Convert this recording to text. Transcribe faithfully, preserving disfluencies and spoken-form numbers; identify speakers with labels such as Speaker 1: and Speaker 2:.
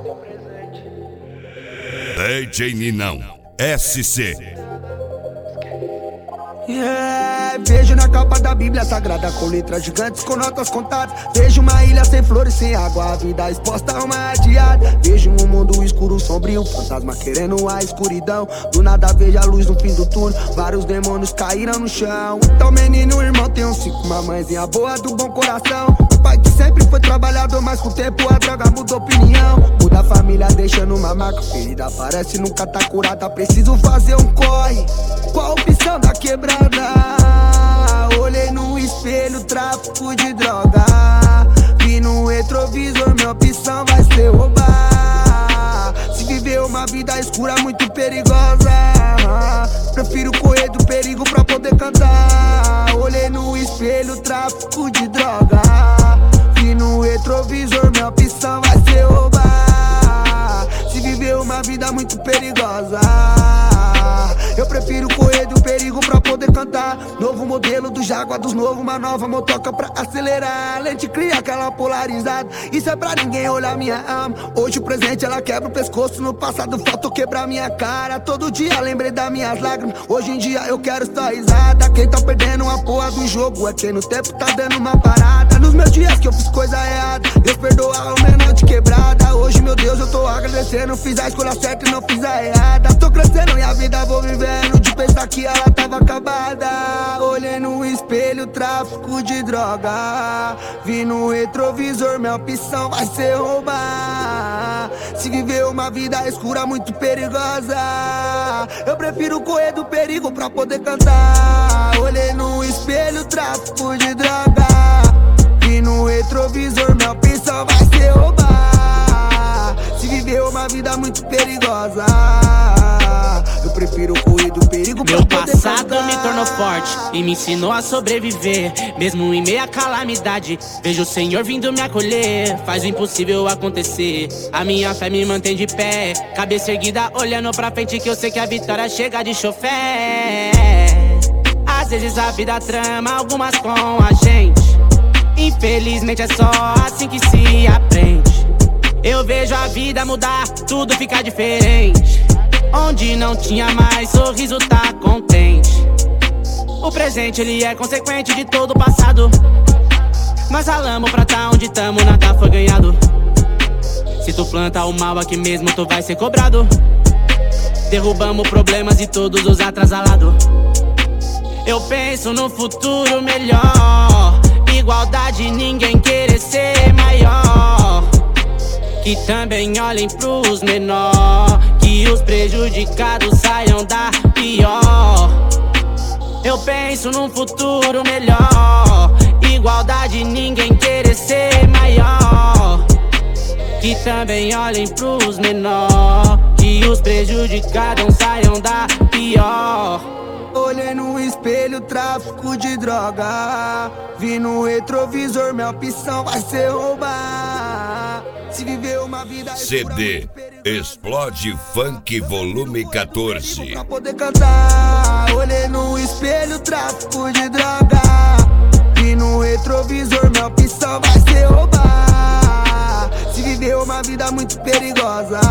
Speaker 1: D J Ninão, S C.
Speaker 2: Yeah, vejo na capa da Bíblia Sagrada com letras gigantes, com notas contadas. Vejo uma ilha sem flores, sem água, a vida exposta a uma adiada. Vejo um mundo escuro, sombrio, fantasma querendo a escuridão. Do nada vejo a luz no fim do túnel, vários demônios caíram no chão. Então menino, irmão, tem uns cinco, uma mãezinha boa do bom coração. O pai que sempre foi trabalhador, mas com o tempo a droga mudou opinião. Muda a família deixando uma marca, ferida parece nunca tá curada. Preciso fazer um corre, qual a opção da quebrada? Olhei no espelho, tráfico de droga. Vi no retrovisor, minha opção vai ser roubar. Se viver uma vida escura muito perigosa, prefiro correr do perigo pra poder cantar. Olhei no espelho, tráfico de droga. Vi no retrovisor, minha opção vai ser roubar. Se viver uma vida muito perigosa, eu prefiro correr do perigo pra poder cantar. Novo modelo do Jaguar dos novos, uma nova motoca pra acelerar. Lente cria aquela polarizada, isso é pra ninguém olhar minha alma. Hoje o presente ela quebra o pescoço, no passado faltou quebrar minha cara. Todo dia lembrei das minhas lágrimas, hoje em dia eu quero só risada. Quem tá perdendo a porra do jogo é quem no tempo tá dando uma parada. Nos meus dias que eu fiz coisa errada, Deus perdoa o menor de quebrada. Hoje, meu Deus, eu tô agradecendo, fiz a escolha certa e não fiz a errada. Tô crescendo e a vida vou vivendo, de pensar que ela tava acabada. Olhei no espelho, tráfico de droga. Vi no retrovisor, minha opção vai ser roubar. Se viver uma vida escura muito perigosa, eu prefiro correr do perigo pra poder cantar. Olhei no espelho, tráfico de droga. Vi no retrovisor, minha opção vai ser roubar. Se viver uma vida muito perigosa, eu prefiro correr do perigo pra
Speaker 3: Meu
Speaker 2: poder
Speaker 3: passado
Speaker 2: cantar.
Speaker 3: me tornou forte e me ensinou a sobreviver. Mesmo em meio à calamidade, vejo o Senhor vindo me acolher. Faz o impossível acontecer, a minha fé me mantém de pé. Cabeça erguida, olhando pra frente, que eu sei que a vitória chega de chofé. Às vezes a vida trama algumas com a gente, infelizmente é só assim que se aprende. Eu vejo a vida mudar, tudo fica diferente. Onde não tinha mais sorriso tá contente. O presente ele é consequente de todo o passado. Nós ralamos pra tá onde tamo, nada foi ganhado. Se tu planta o mal aqui mesmo, tu vai ser cobrado. Derrubamos problemas e todos os atrasalados. Eu penso no futuro melhor, igualdade, ninguém querer ser maior. Que também olhem pros menor, que os prejudicados saiam da pior. Eu penso num futuro melhor, igualdade, ninguém querer ser maior. Que também olhem pros menor, que os prejudicados saiam da pior.
Speaker 2: Olhei no espelho, tráfico de droga. Vi no retrovisor, minha opção vai ser roubar. Se viver uma vida
Speaker 1: C D Explode Funk Volume quatorze.
Speaker 2: pra poder cantar. Olhei no espelho, tráfico de droga. Vi no retrovisor, minha opção vai ser roubar. Se viver uma vida muito perigosa,